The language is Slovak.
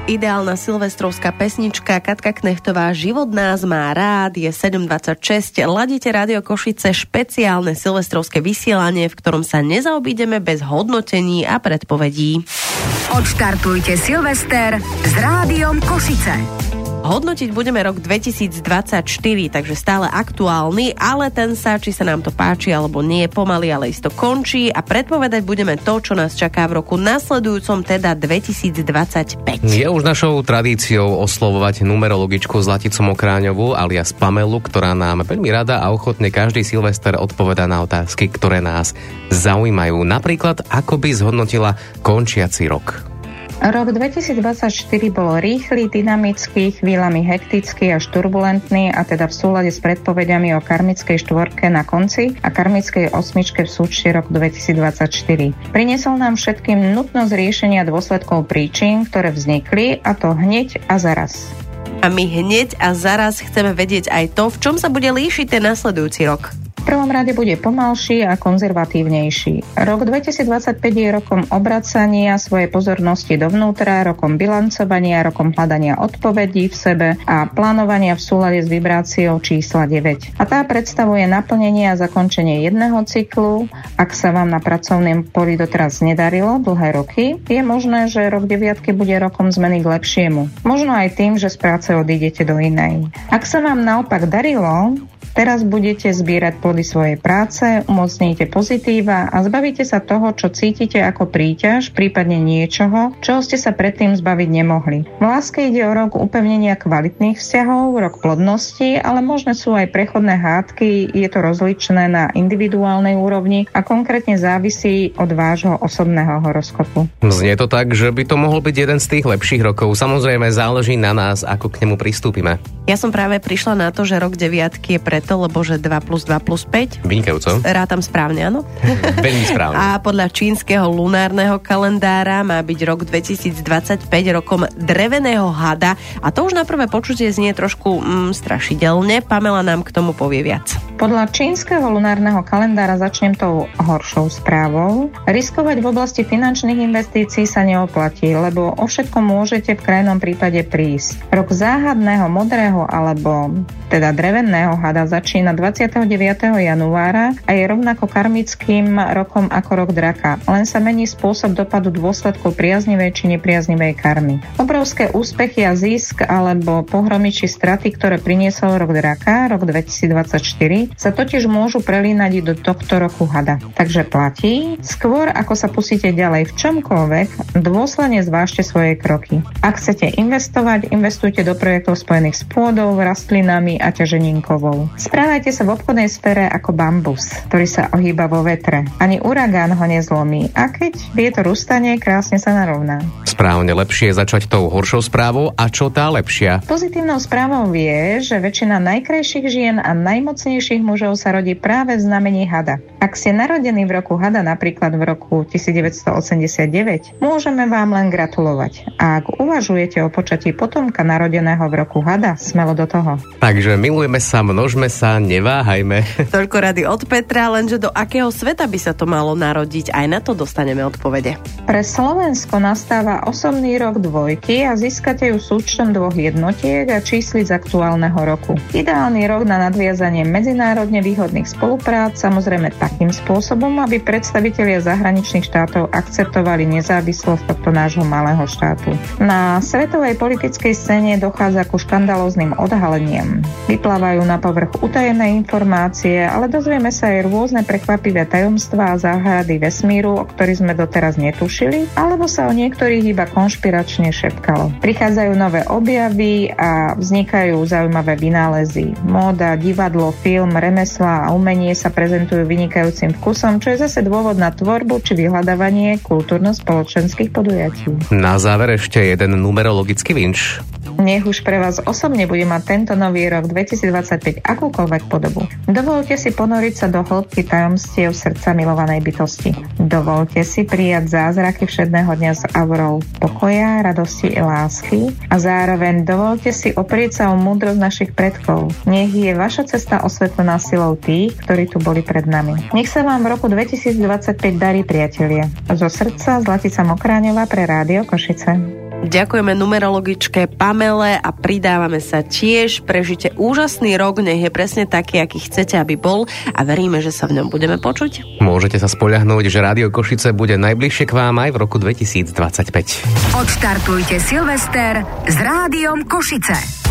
Ideálna silvestrovská pesnička Katka Knechtová Život nás má rád, je 7:26. Ladíte Rádio Košice, špeciálne silvestrovské vysielanie, v ktorom sa nezaobídeme bez hodnotení a predpovedí. Odštartujte Silvester s Rádiom Košice. Hodnotiť budeme rok 2024, takže stále aktuálny, ale ten sa, či sa nám to páči alebo nie, pomaly, ale isto končí a predpovedať budeme to, čo nás čaká v roku nasledujúcom, teda 2025. Je už našou tradíciou oslovovať numerologičku Zlaticu Mokráňovú alias Pamelu, ktorá nám veľmi rada a ochotne každý Silvester odpovedá na otázky, ktoré nás zaujímajú. Napríklad, ako by zhodnotila končiaci rok. Rok 2024 bol rýchly, dynamický, chvíľami hektický až turbulentný a teda v súlade s predpovediami o karmickej štvorke na konci a karmickej osmičke v súčte roku 2024. Priniesol nám všetkým nutnosť riešenia dôsledkov príčin, ktoré vznikli, a to hneď a zaraz. A my hneď a zaraz chceme vedieť aj to, v čom sa bude líšiť ten nasledujúci rok. V prvom rade bude pomalší a konzervatívnejší. Rok 2025 je rokom obracania svojej pozornosti dovnútra, rokom bilancovania, rokom hľadania odpovedí v sebe a plánovania v súlade s vibráciou čísla 9. A tá predstavuje naplnenie a zakončenie jedného cyklu. Ak sa vám na pracovnom poli doteraz nedarilo dlhé roky, je možné, že rok 9 bude rokom zmeny k lepšiemu. Možno aj tým, že z práce odídete do inej. Ak sa vám naopak darilo, teraz budete zbierať plody svojej práce, umocníte pozitíva a zbavíte sa toho, čo cítite ako príťaž, prípadne niečoho, čoho ste sa predtým zbaviť nemohli. V láske ide o rok upevnenia kvalitných vzťahov, rok plodnosti, ale možné sú aj prechodné hádky, je to rozličné na individuálnej úrovni a konkrétne závisí od vášho osobného horoskopu. Znie to tak, že by to mohol byť jeden z tých lepších rokov. Samozrejme záleží na nás, ako k nemu pristúpime. Ja som práve prišla na to, že rok 9 je preto, lebo že 2 + 2 + 5. Vynikajúco. Rátam správne, áno? Veľmi správne. A podľa čínskeho lunárneho kalendára má byť rok 2025 rokom dreveného hada a to už na prvé počutie znie trošku strašidelne. Pamela nám k tomu povie viac. Podľa čínskeho lunárneho kalendára začnem tou horšou správou. Riskovať v oblasti finančných investícií sa neoplatí, lebo o všetko môžete v krajnom prípade prísť. Rok záhadného modrého alebo teda dreveného hada začína 29. januára a je rovnako karmickým rokom ako rok draka. Len sa mení spôsob dopadu dôsledkov priaznivej či nepriaznivej karmy. Obrovské úspechy a zisk alebo pohromy či straty, ktoré priniesol rok draka, rok 2024, sa totiž môžu prelínať do tohto roku hada. Takže platí, skôr ako sa pustíte ďalej v čomkoľvek, dôsledne zvážte svoje kroky. Ak chcete investovať, investujte do projektov spojených s pôdou, rastlinami a ťaženinkovou. Správajte sa v obchodnej sfére ako bambus, ktorý sa ohýba vo vetre. Ani uragán ho nezlomí a keď vietor ustane, krásne sa narovná. Správne, lepšie je začať tou horšou správou. A čo tá lepšia? Pozitívnou správou je, že väčšina najkrajších žien a najmocnejších mužov sa rodí práve v znamení hada. Ak ste narodení v roku hada, napríklad v roku 1989, môžeme vám len gratulovať. A ak uvažujete o počatí potomka narodeného v roku hada, smelo do toho. Takže milujeme sa, množme sa, neváhajme. Toľko rady od Petra, lenže do akého sveta by sa to malo narodiť? Aj na to dostaneme odpovede. Pre Slovensko nastáva osobný rok dvojky a získate ju súčtom 2 jednotiek a číslic aktuálneho roku. Ideálny rok na nadviazanie medzinárodne výhodných spoluprác, samozrejme takým spôsobom, aby predstavitelia zahraničných štátov akceptovali nezávislosť tohto nášho malého štátu. Na svetovej politickej scéne dochádza ku škandalóznym odhaleniam. Vyplávajú na povrch utajené informácie, ale dozvieme sa aj rôzne prekvapivé tajomstvá a záhady vesmíru, o ktorých sme doteraz netušili, alebo sa o niektorých iba konšpiračne šepkalo. Prichádzajú nové objavy a vznikajú zaujímavé vynálezy. Móda, divadlo, film, remeslá a umenie sa prezentujú vynikajúcim vkusom, čo je zase dôvod na tvorbu či vyhľadávanie kultúrno-spoločenských podujatí. Na záver ešte jeden numerologický vinč. Nech už pre vás osobne bude mať tento nový rok 2025 akúkoľvek podobu. Dovoľte si ponoriť sa do hĺbky tajomstiev srdca milovanej bytosti. Dovoľte si prijať zázraky všedného dňa s aurou pokoja, radosti a lásky a zároveň dovoľte si oprieť sa o múdrosť našich predkov. Nech je vaša cesta osvetlená silou tých, ktorí tu boli pred nami. Nech sa vám v roku 2025 darí, priatelia. Zo srdca Zlatica Mokráňová pre Rádio Košice. Ďakujeme numerologičke Pamele a pridávame sa tiež. Prežite úžasný rok, nech je presne taký, aký chcete, aby bol a veríme, že sa v ňom budeme počuť. Môžete sa spoľahnúť, že Rádio Košice bude najbližšie k vám aj v roku 2025. Odštartujte Silvester s Rádiom Košice.